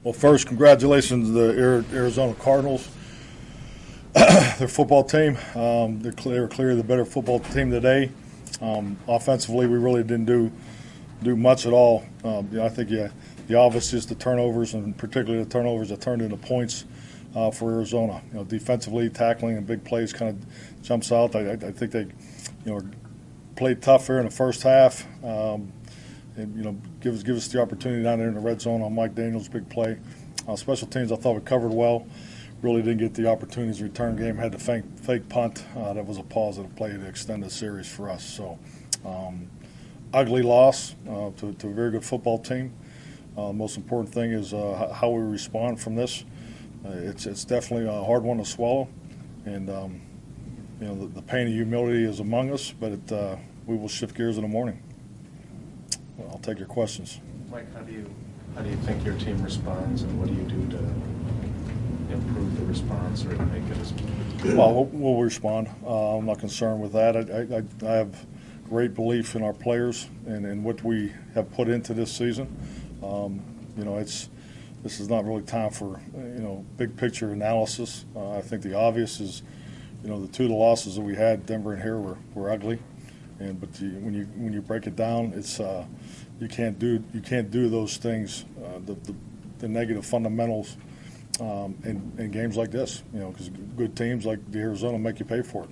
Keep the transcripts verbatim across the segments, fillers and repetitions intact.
Well, first, congratulations to the Arizona Cardinals, their football team. Um, they're, clear, they're clearly the better football team today. Um, offensively, we really didn't do do much at all. Um, you know, I think yeah, the obvious is the turnovers, and particularly the turnovers that turned into points uh, for Arizona. You know, defensively, tackling and big plays kind of jumps out. I, I, I think they, you know, played tough here in the first half. Um, And, you know, give us give us the opportunity down there in the red zone on Mike Daniels' big play. Uh, special teams, I thought we covered well. Really didn't get the opportunities. Return game had the fake, fake punt. Uh, that was a positive play to extend the series for us. So, um, ugly loss uh, to, to a very good football team. Uh, most important thing is uh, how we respond from this. Uh, it's it's definitely a hard one to swallow, and um, you know the, the pain of humility is among us. But it, uh, we will shift gears in the morning. I'll take your questions. Mike, how do you how do you think your team responds, and what do you do to improve the response or to make it as good? Well, we'll, we'll respond. Uh, I'm not concerned with that. I, I, I have great belief in our players and, and what we have put into this season. Um, you know, it's this is not really time for you know big picture analysis. Uh, I think the obvious is, you know, the two of the losses that we had, Denver and here, were, were ugly. And but you, when you when you break it down, it's uh, you can't do you can't do those things, uh, the, the the negative fundamentals um, in, in games like this. You know, because good teams like the Arizona make you pay for it.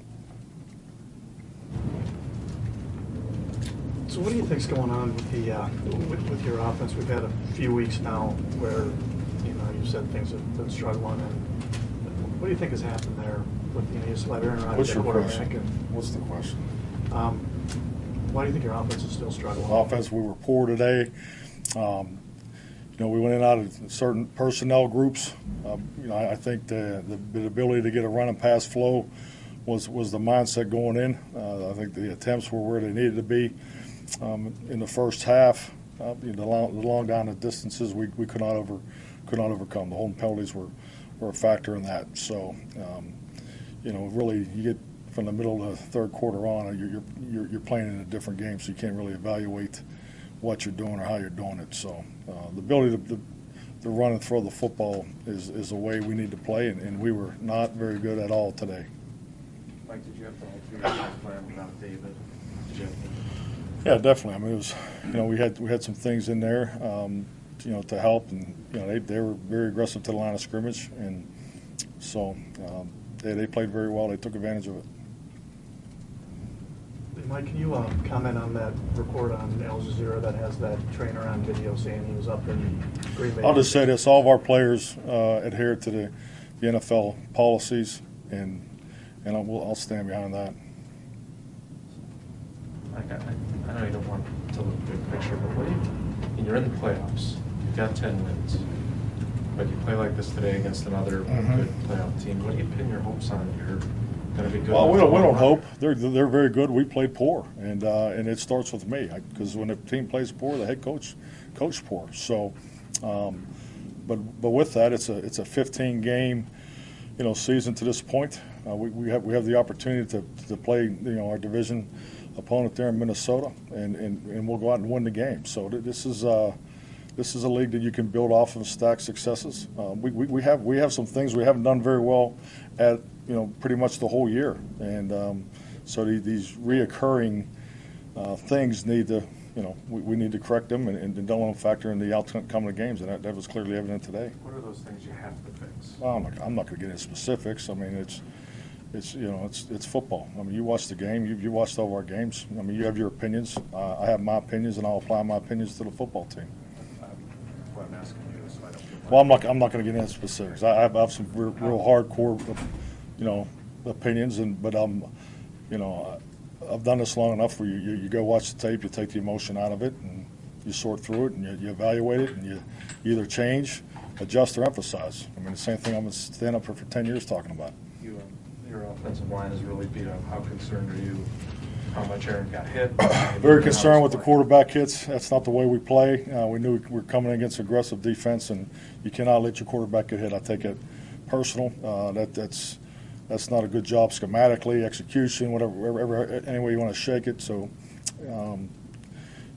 So what do you think's going on with the uh, with, with your offense? We've had a few weeks now where you know you said things have been struggling, and what do you think has happened there? With you know you still have Aaron Rodgers What's at your quarterback. question? What's the question? Um, why do you think your offense is still struggling? Offense, we were poor today. Um, you know, we went in and out of certain personnel groups. Um, you know, I, I think the, the the ability to get a run and pass flow was was the mindset going in. Uh, I think the attempts were where they needed to be um, in the first half. Uh, you know, the, long, the long down the distances we, we could not over could not overcome. The holding penalties were, were a factor in that. So, um, you know, really you get from the middle of the third quarter on, you're, you're you're playing in a different game, so you can't really evaluate what you're doing or how you're doing it. So uh, the ability to, to, to run and throw the football is, is a way we need to play, and, and we were not very good at all today. Mike, did you have to alter your game plan without David? Did you have to? Yeah, definitely. I mean, it was you know we had we had some things in there um, you know to help, and you know they they were very aggressive to the line of scrimmage, and so um, they they played very well. They took advantage of it. Mike, can you uh, comment on that report on Al Jazeera that has that trainer on video saying he was up in Green Bay? I'll just say this: all of our players uh, adhere to the, the N F L policies, and and I'll, I'll stand behind that. Like I, I know you don't want to look big picture, but what do you? And you're in the playoffs. You've got ten wins, but you play like this today against another mm-hmm. good playoff team. What do you pin your hopes on? You're going to be good. Well, we don't, we don't hope. They're they're very good. We played poor, and uh, and it starts with me because when the team plays poor, the head coach coach poor. So, um, but but with that, it's a it's a fifteen game, you know, season to this point. Uh, we we have we have the opportunity to to play you know our division opponent there in Minnesota, and, and, and we'll go out and win the game. So this is uh, this is a league that you can build off of stack successes. Uh, we, we we have we have some things we haven't done very well at. You know, pretty much the whole year, and um, so the, these reoccurring uh, things need to, you know, we, we need to correct them and, and don't let them factor in the outcome of the games, and that, that was clearly evident today. What are those things you have to fix? Well, I'm not, I'm not going to get into specifics. I mean, it's, it's you know, it's it's football. I mean, you watch the game, you you watched all of our games. I mean, you have your opinions. Uh, I have my opinions, and I'll apply my opinions to the football team. That's what I'm asking you, so I don't feel well, I'm not I'm not going to get into specifics. I have, I have some real, real hardcore. You know, opinions, and but um, you know, I've done this long enough where you, you, you go watch the tape, you take the emotion out of it, and you sort through it, and you, you evaluate it, and you either change, adjust, or emphasize. I mean, the same thing I'm going to stand up for for ten years talking about. You, um, your offensive line is really beat up. How concerned are you? How much Aaron got hit? Very concerned with the quarterback hits. That's not the way we play. Uh, we knew we were coming against aggressive defense, and you cannot let your quarterback get hit. I take it personal. Uh, that that's. That's not a good job schematically, execution, whatever, whatever, any way you want to shake it. So um,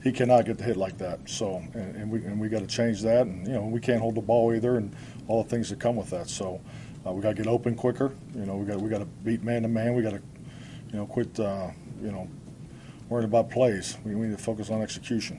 he cannot get the hit like that. So, and, and we and we got to change that. And you know, we can't hold the ball either, and all the things that come with that. So, uh, we got to get open quicker. You know, we got we got to beat man to man. We got to, you know, quit. Uh, you know, worrying about plays. We, we need to focus on execution.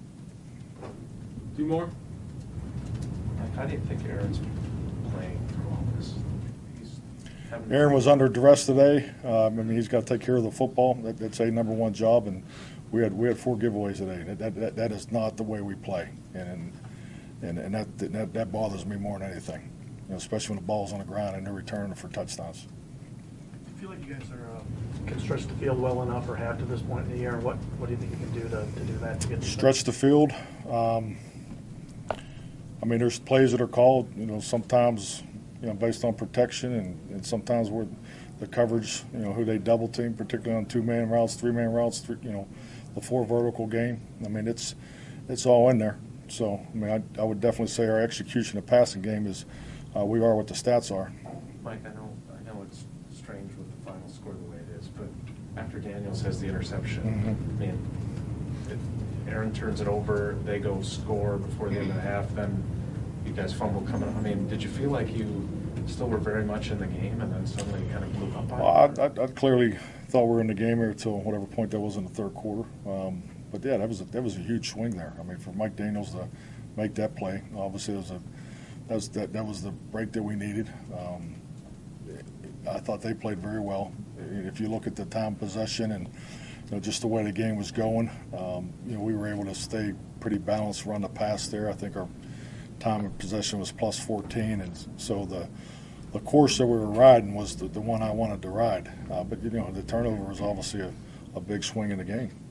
Two more. Like, how do you think Aaron's playing through all this? He's having Aaron was under duress today. Uh, I mean, he's got to take care of the football. That, that's a number one job, and we had we had four giveaways today. That that, that, that is not the way we play, and and and that that, that bothers me more than anything. You know, especially when the ball's on the ground and they're returning for touchdowns. Do you feel like you guys are uh, can stretch the field well enough, or have to this point in the year? What what do you think you can do to, to do that to get Stretch the field. Um, I mean, there's plays that are called, you know, sometimes, you know, based on protection, and, and sometimes where the coverage, you know, who they double team, particularly on two-man routes, three-man routes, three, you know, the four vertical game. I mean, it's it's all in there. So, I mean, I, I would definitely say our execution of passing game is uh, we are what the stats are. Mike, I know, I know it's strange with the final score the way it is, but after Daniels has the interception, Mhm. I mean, it, Aaron turns it over, they go score before the end of the half, then you guys fumble coming up. I mean, did you feel like you still were very much in the game and then suddenly kind of blew up on Well, it? I, I, I clearly thought we were in the game here until whatever point that was in the third quarter. Um, but yeah, that was a, that was a huge swing there. I mean, for Mike Daniels to make that play, obviously it was a that was that, that was the break that we needed. Um, I thought they played very well. If you look at the time possession and you know, just the way the game was going, um, you know, we were able to stay pretty balanced, run the pass there. I think our time of possession was plus fourteen, and so the the course that we were riding was the, the one I wanted to ride. Uh, but, you know, the turnover was obviously a, a big swing in the game.